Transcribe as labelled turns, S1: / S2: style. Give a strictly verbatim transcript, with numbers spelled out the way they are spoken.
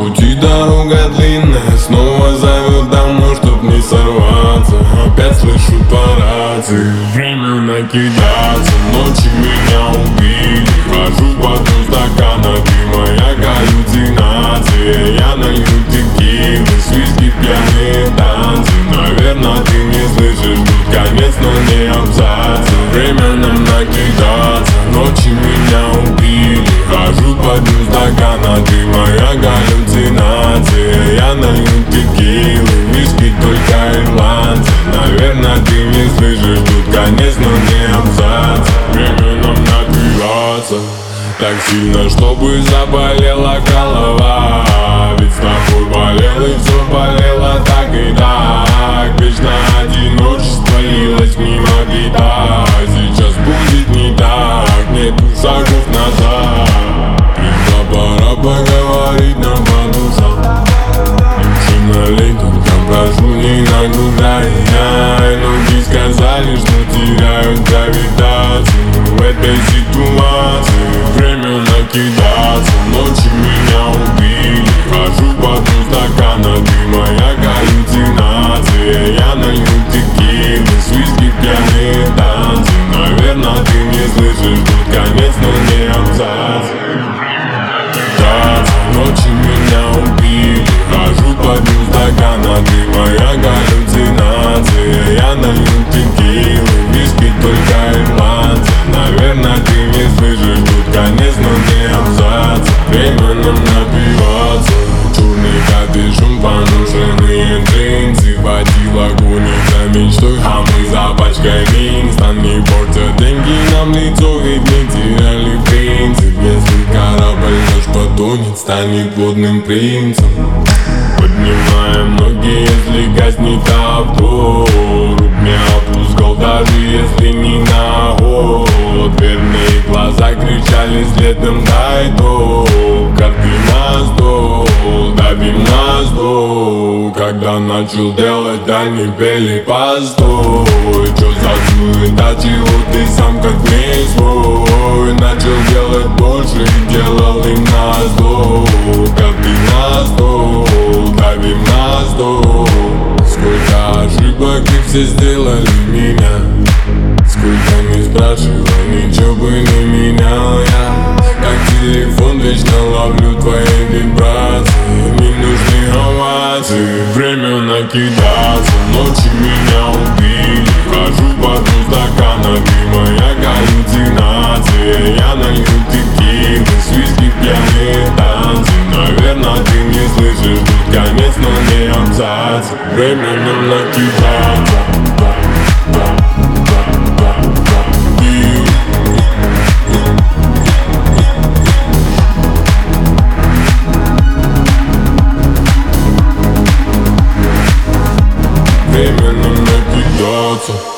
S1: пути дорога длинная, снова зовет домой, чтоб не сорваться. Опять слышу по рации: время накидаться. Ночи меня убили, хожу под дну стакана, ты моя галлюцинация. Я налью текилы, свиски, пьяные танцы. Наверное, ты не слышишь, тут конец, но не абзац. Время нам накидаться. Ночи меня убили, хожу под дну стакана, ты моя галлюцинация. Я налью текилы, виски только ирландцы. Наверное, ты не слышишь, тут конец, но не абзац. Время нам напиваться так сильно, чтобы заболела голова. Ведь с тобой болел и все болело так и так. Вечно одиночество лилось мимо беда. Сейчас будет не так, нету шагов назад. Пришла пора поговорить нам по душам. Ничем налей, только прошу, не нагружай. Ноги сказали, что теряют гравитацию в этой ситуации. Время накидаться. Ночи меня убили, хожу под дну стакана, ты моя галлюцинация. Я налью текилы, свиски, пьяные танцы. Наверное, ты не слышишь, тут конец, но не абзац. Ночи меня убили, хожу под дну стакана, ты моя галлюцинация. Я налью текилы, виски только ирландцы. Наверное, ты не слышишь, тут конец, но не абзац. Время нам напиваться. Черный капюшон, поношенные джинсы. Водила гонится мечтой, а мы за пачкой Винстон. Не портят деньги нам лицо, ведь мы теряли принцип. Если корабль наш потонет, станет водным принцем. Поднимаем ноги, если гаснет авто. Рук не опускал, даже если не на год. Верные глаза кричали следом: дай топ. Карты на стол, давим на стол. Когда начал делать, они пели: постой. Чё за суета, чего ты сам как не свой? Начал делать больше и делал им назло. Карты на стол, давим на стол. Сколько ошибок и все сделали меня. Сколько не спрашивал, ничего бы не менял я. Как телефон, вечно ловлю твои вибрации. Не нужны овации, время накидаться. Ночи меня убили, хожу под дну стакана, ты моя галлюцинация. Я налью текилы, свиски, пьяные танцы. Наверное, ты не слышишь, тут конец, но не абзац. Время нам накидаться. Время нам накидаться.